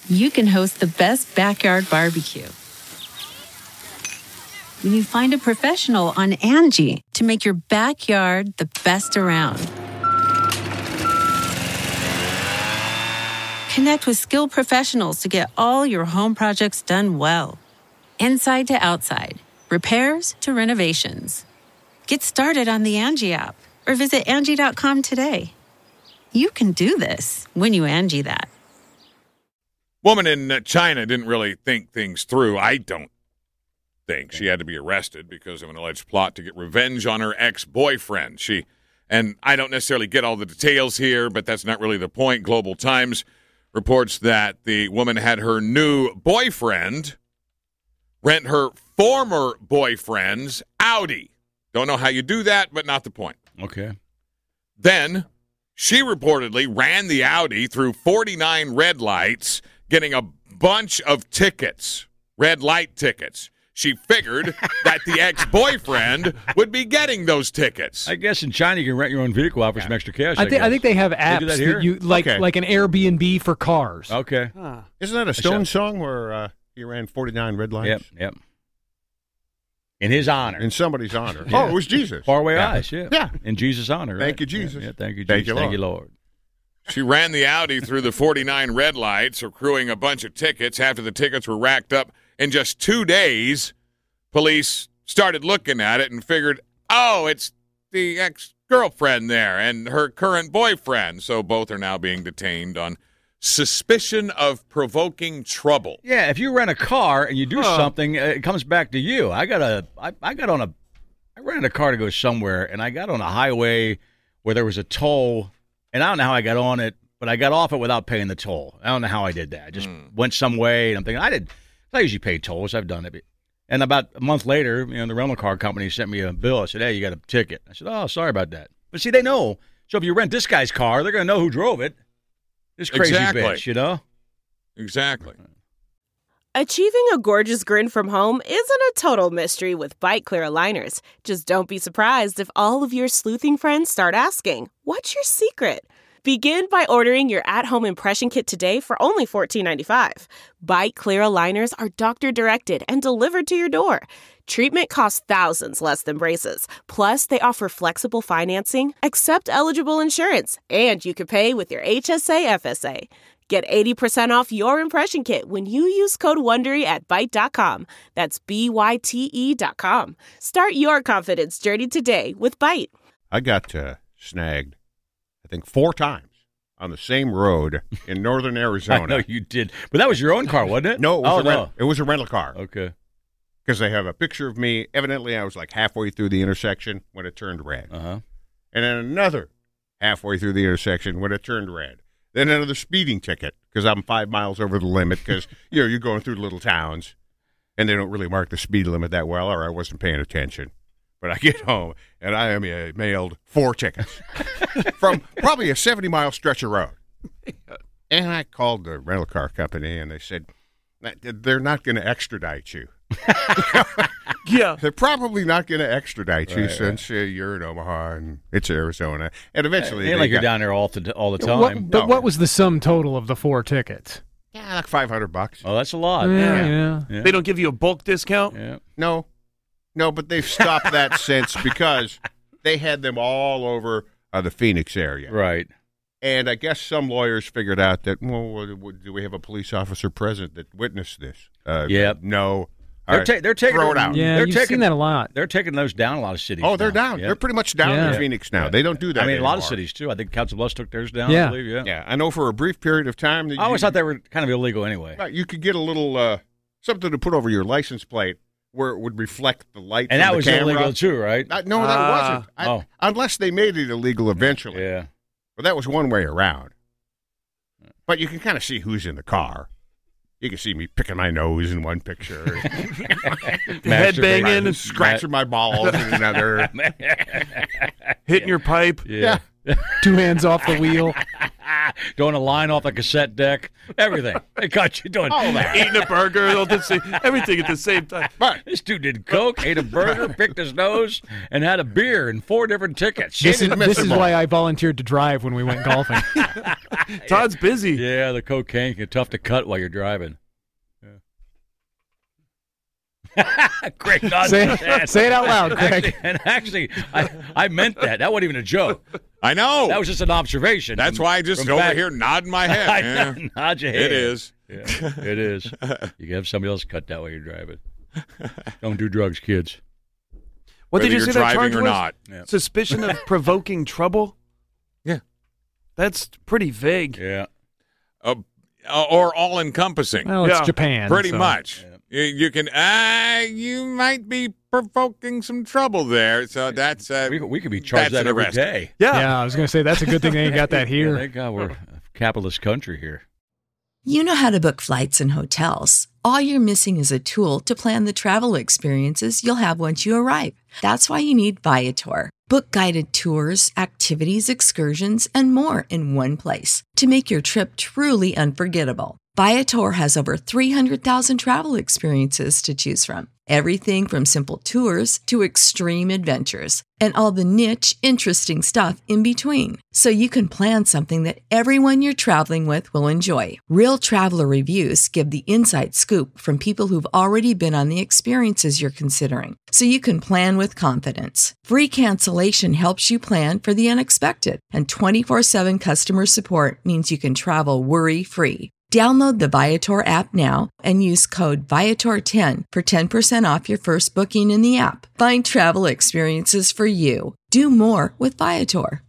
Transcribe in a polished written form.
you can host the best backyard barbecue. When you find a professional on Angie to make your backyard the best around. Connect with skilled professionals to get all your home projects done well. Inside to outside, repairs to renovations. Get started on the Angie app or visit Angie.com today. You can do this when you Angie that. Woman in China didn't really think things through. I don't think. She had to be arrested because of an alleged plot to get revenge on her ex-boyfriend. And I don't necessarily get all the details here, but that's not really the point. Global Times reports that the woman had her new boyfriend rent her former boyfriend's Audi. Don't know how you do that, but not the point. Okay. Then she reportedly ran the Audi through 49 red lights, getting a bunch of tickets, red light tickets. She figured that the ex-boyfriend would be getting those tickets. I guess in China you can rent your own vehicle out for some extra cash. I think they have apps do that here? that you like an Airbnb for cars. Okay. Isn't that a Stone song where he ran 49 red lights? Yep. In his honor. In somebody's honor. Yeah. Oh, it was Jesus. Faraway eyes, yeah. Yeah. In Jesus' honor. Thank right? you, Jesus. Yeah, thank you, Jesus. Thank you, Thank you, Lord. She ran the Audi through the 49 red lights, accruing a bunch of tickets. After the tickets were racked up in just 2 days, police started looking at it and figured, oh, it's the ex-girlfriend there and her current boyfriend. So both are now being detained on suspicion of provoking trouble. Yeah, if you rent a car and you do something, it comes back to you. I rented a car to go somewhere, and I got on a highway where there was a toll, and I don't know how I got on it, but I got off it without paying the toll. I don't know how I did that. I just went some way, and I'm thinking, I usually pay tolls. I've done it. And about a month later, the rental car company sent me a bill. I said, hey, you got a ticket. I said, oh, sorry about that. But see, they know. So if you rent this guy's car, they're going to know who drove it. This crazy bitch, Exactly. Achieving a gorgeous grin from home isn't a total mystery with Bite Clear aligners. Just don't be surprised if all of your sleuthing friends start asking, what's your secret? Begin by ordering your at-home impression kit today for only $14.95. Bite Clear aligners are doctor-directed and delivered to your door. Treatment costs thousands less than braces. Plus, they offer flexible financing, accept eligible insurance, and you can pay with your HSA FSA. Get 80% off your impression kit when you use code WONDERY at Byte.com. That's BYTE.com. Start your confidence journey today with Byte. I got snagged, I think, 4 times on the same road in northern Arizona. I know you did. But that was your own car, wasn't it? No, it was a rental car. Okay. Because they have a picture of me. Evidently, I was like halfway through the intersection when it turned red. Uh-huh. And then another halfway through the intersection when it turned red. Then another speeding ticket because I'm 5 miles over the limit because, you're going through little towns and they don't really mark the speed limit that well, or I wasn't paying attention. But I get home and I am mailed 4 tickets from probably a 70-mile stretch of road. And I called the rental car company and they said, they're not going to extradite you. Yeah. They're probably not going to extradite you since you're in Omaha and it's Arizona. And eventually, you're down there all the time. What was the sum total of the 4 tickets? Yeah, like $500. Oh, that's a lot. Yeah. They don't give you a bulk discount? Yeah. No, but they've stopped that since because they had them all over the Phoenix area. Right. And I guess some lawyers figured out that, do we have a police officer present that witnessed this? Yep. No. They're taking throw it out. Yeah, you've seen that a lot. They're taking those down a lot of cities. Oh, they're now. down. Yep. They're pretty much down in Phoenix now. Yeah. They don't do that a lot of anymore. cities, too. I think Council Bluffs took theirs down, Yeah. I believe. Yeah, I know for a brief period of time. I always thought they were kind of illegal anyway. Right, you could get a little something to put over your license plate where it would reflect the light And from that the was camera. illegal, too, right? No, that wasn't. Unless they made it illegal eventually. Yeah. But that was one way around. But you can kind of see who's in the car. You can see me picking my nose in one picture. Head banging. Scratching my balls in another. Hitting your pipe. Yeah. 2 hands off the wheel. Doing a line off a cassette deck, everything. They caught you doing all that. Eating a burger, everything at the same time. But this dude did coke, ate a burger, picked his nose, and had a beer and 4 different tickets. This is why I volunteered to drive when we went golfing. Todd's busy. Yeah, the cocaine can get tough to cut while you're driving. Greg, say it out loud, Greg. Actually, I meant that. That wasn't even a joke. I know. That was just an observation. That's why I just over here nodding my head. Yeah. Nod your head. It is. Yeah, it is. You can have somebody else cut that while you're driving. Don't do drugs, kids. What Whether did you you're say that driving charge or was? not. Yeah. Suspicion of provoking trouble? Yeah. That's pretty vague. Yeah. Or all-encompassing. Well, it's Japan. Pretty so. much. Yeah. You can. You might be provoking some trouble there. So that's. We could be charged that every day. Yeah, I was going to say that's a good thing they ain't got that here. Yeah, thank God we're a capitalist country here. You know how to book flights and hotels. All you're missing is a tool to plan the travel experiences you'll have once you arrive. That's why you need Viator. Book guided tours, activities, excursions, and more in one place to make your trip truly unforgettable. Viator has over 300,000 travel experiences to choose from. Everything from simple tours to extreme adventures and all the niche, interesting stuff in between. So you can plan something that everyone you're traveling with will enjoy. Real traveler reviews give the inside scoop from people who've already been on the experiences you're considering. So you can plan with confidence. Free cancellation helps you plan for the unexpected. And 24/7 customer support means you can travel worry-free. Download the Viator app now and use code Viator10 for 10% off your first booking in the app. Find travel experiences for you. Do more with Viator.